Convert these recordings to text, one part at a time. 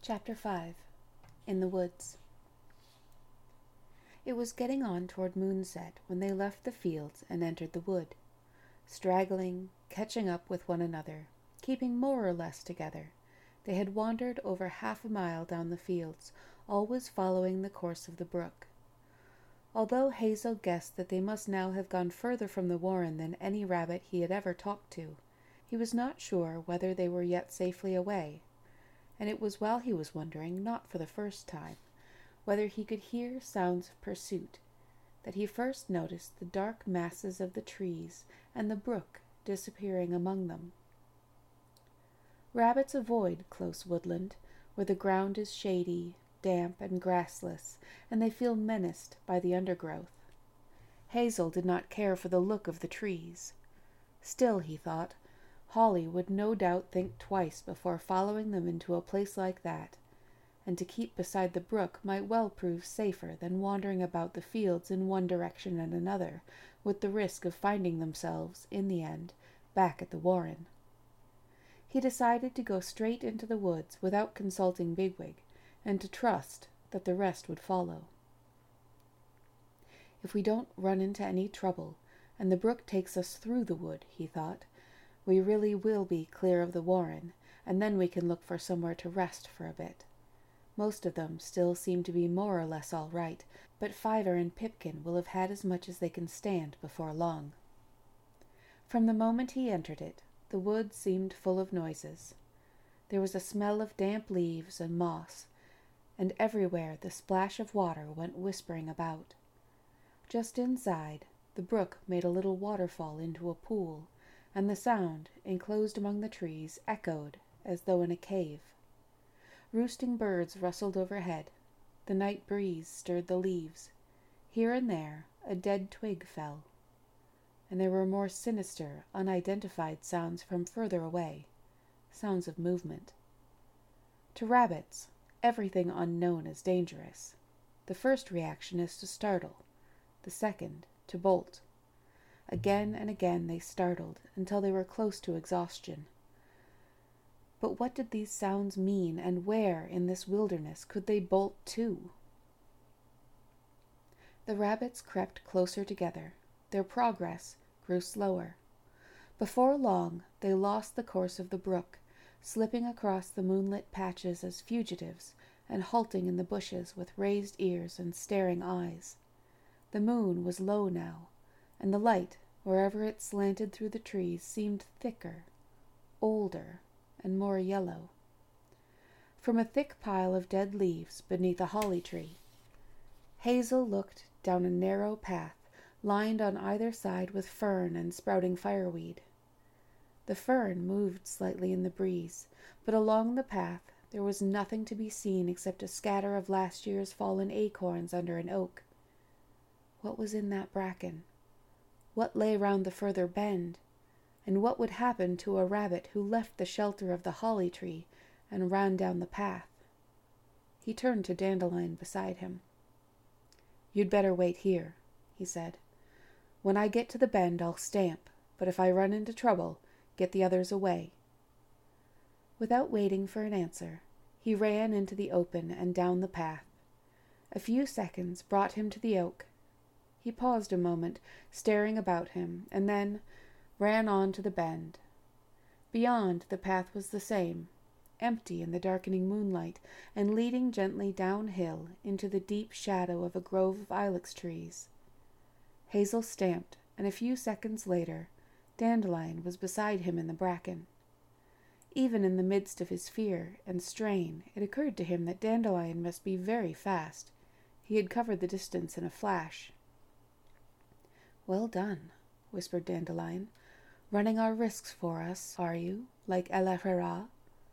Chapter 5. In the Woods. It was getting on toward moonset when they left the fields and entered the wood, straggling, catching up with one another, keeping more or less together. They had wandered over 1/2 mile down the fields, always following the course of the brook. Although Hazel guessed that they must now have gone further from the warren than any rabbit he had ever talked to, he was not sure whether they were yet safely away. And it was while he was wondering, not for the first time, whether he could hear sounds of pursuit, that he first noticed the dark masses of the trees and the brook disappearing among them. Rabbits avoid close woodland, where the ground is shady, damp, and grassless, and they feel menaced by the undergrowth. Hazel did not care for the look of the trees. Still, he thought, Holly would no doubt think twice before following them into a place like that, and to keep beside the brook might well prove safer than wandering about the fields in one direction and another, with the risk of finding themselves, in the end, back at the warren. He decided to go straight into the woods without consulting Bigwig, and to trust that the rest would follow. If we don't run into any trouble, and the brook takes us through the wood, he thought, we really will be clear of the warren, and then we can look for somewhere to rest for a bit. Most of them still seem to be more or less all right, but Fiver and Pipkin will have had as much as they can stand before long. From the moment he entered it, the wood seemed full of noises. There was a smell of damp leaves and moss, and everywhere the splash of water went whispering about. Just inside, the brook made a little waterfall into a pool, and the sound, enclosed among the trees, echoed as though in a cave. Roosting birds rustled overhead. The night breeze stirred the leaves. Here and there a dead twig fell. And there were more sinister, unidentified sounds from further away, sounds of movement. To rabbits, everything unknown is dangerous. The first reaction is to startle, the second to bolt. Again and again they startled, until they were close to exhaustion. But what did these sounds mean, and where, in this wilderness, could they bolt to? The rabbits crept closer together. Their progress grew slower. Before long, they lost the course of the brook, slipping across the moonlit patches as fugitives, and halting in the bushes with raised ears and staring eyes. The moon was low now, and the light, wherever it slanted through the trees, seemed thicker, older, and more yellow. From a thick pile of dead leaves beneath a holly tree, Hazel looked down a narrow path lined on either side with fern and sprouting fireweed. The fern moved slightly in the breeze, but along the path there was nothing to be seen except a scatter of last year's fallen acorns under an oak. What was in that bracken? What lay round the further bend? And what would happen to a rabbit who left the shelter of the holly tree and ran down the path? He turned to Dandelion beside him. "You'd better wait here," he said. "When I get to the bend I'll stamp, but if I run into trouble, get the others away." Without waiting for an answer, he ran into the open and down the path. A few seconds brought him to the oak. He paused a moment, staring about him, and then ran on to the bend. Beyond, the path was the same, empty in the darkening moonlight, and leading gently downhill into the deep shadow of a grove of ilex trees. Hazel stamped, and a few seconds later, Dandelion was beside him in the bracken. Even in the midst of his fear and strain, it occurred to him that Dandelion must be very fast. He had covered the distance in a flash. "Well done," whispered Dandelion. "Running our risks for us, are you, like Elefera?"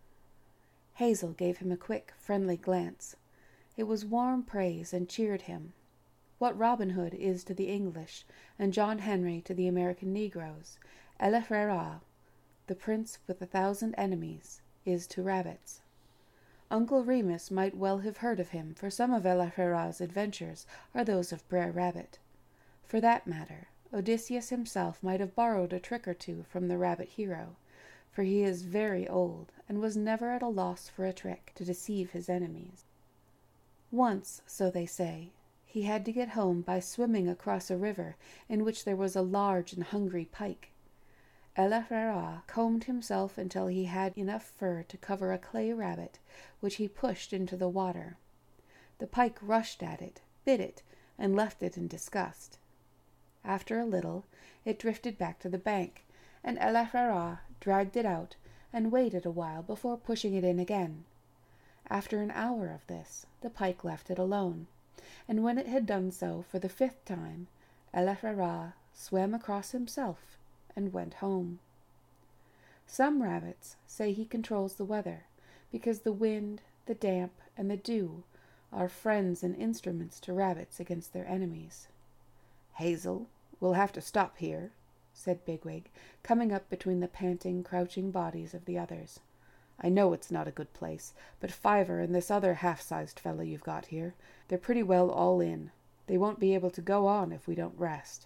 Hazel gave him a quick, friendly glance. It was warm praise and cheered him. What Robin Hood is to the English, and John Henry to the American Negroes, Elefera, the prince with 1,000 enemies, is to rabbits. Uncle Remus might well have heard of him, for some of Elefera's adventures are those of Brer Rabbit. For that matter, Odysseus himself might have borrowed a trick or two from the rabbit hero, for he is very old and was never at a loss for a trick to deceive his enemies. Once, so they say, he had to get home by swimming across a river in which there was a large and hungry pike. Elephara combed himself until he had enough fur to cover a clay rabbit, which he pushed into the water. The pike rushed at it, bit it, and left it in disgust. After a little, it drifted back to the bank, and Elephara dragged it out and waited a while before pushing it in again. After an hour of this, the pike left it alone, and when it had done so for the 5th time, Elephara swam across himself and went home. Some rabbits say he controls the weather, because the wind, the damp, and the dew are friends and instruments to rabbits against their enemies. "Hazel, we'll have to stop here," said Bigwig, coming up between the panting, crouching bodies of the others. "I know it's not a good place, but Fiver and this other half-sized fellow you've got here, they're pretty well all in. They won't be able to go on if we don't rest."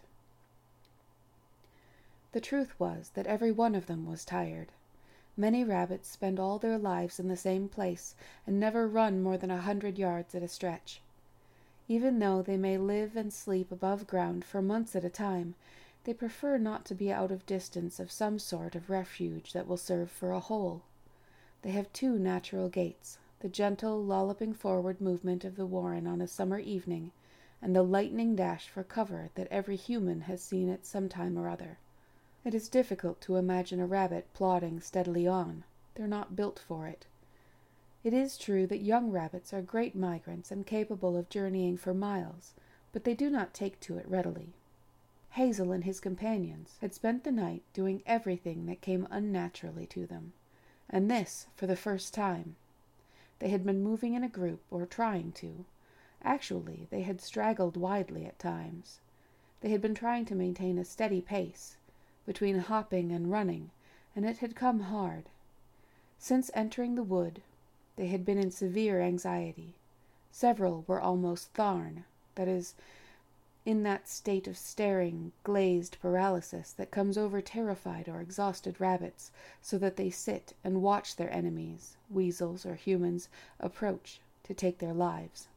The truth was that every one of them was tired. Many rabbits spend all their lives in the same place and never run more than 100 yards at a stretch. Even though they may live and sleep above ground for months at a time, they prefer not to be out of distance of some sort of refuge that will serve for a hole. They have 2 natural gaits, the gentle, lolloping forward movement of the warren on a summer evening, and the lightning dash for cover that every human has seen at some time or other. It is difficult to imagine a rabbit plodding steadily on. They're not built for it. It is true that young rabbits are great migrants and capable of journeying for miles, but they do not take to it readily. Hazel and his companions had spent the night doing everything that came unnaturally to them, and this for the first time. They had been moving in a group, or trying to. Actually, they had straggled widely at times. They had been trying to maintain a steady pace, between hopping and running, and it had come hard. Since entering the wood, they had been in severe anxiety. Several were almost Tharn, that is, in that state of staring, glazed paralysis that comes over terrified or exhausted rabbits, so that they sit and watch their enemies, weasels or humans, approach to take their lives.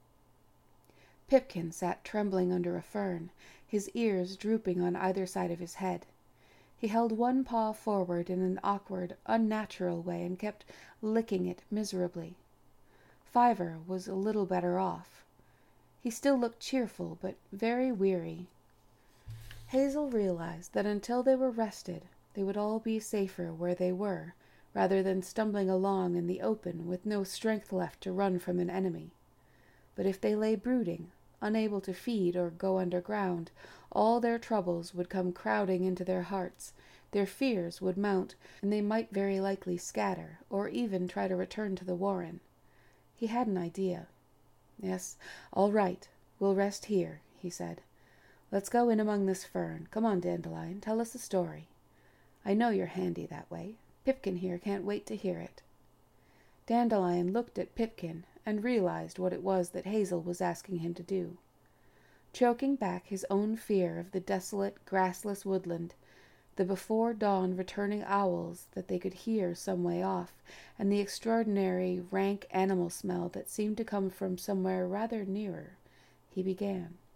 Pipkin sat trembling under a fern, his ears drooping on either side of his head. He held one paw forward in an awkward, unnatural way and kept licking it miserably. Fiver was a little better off. He still looked cheerful, but very weary. Hazel realized that until they were rested, they would all be safer where they were, rather than stumbling along in the open with no strength left to run from an enemy. But if they lay brooding, unable to feed or go underground, all their troubles would come crowding into their hearts, their fears would mount, and they might very likely scatter, or even try to return to the warren. He had an idea. "Yes, all right, we'll rest here," he said. "Let's go in among this fern. Come on, Dandelion, tell us a story. I know you're handy that way. Pipkin here can't wait to hear it." Dandelion looked at Pipkin and realized what it was that Hazel was asking him to do. Choking back his own fear of the desolate, grassless woodland, the before-dawn returning owls that they could hear some way off, and the extraordinary, rank animal smell that seemed to come from somewhere rather nearer, he began.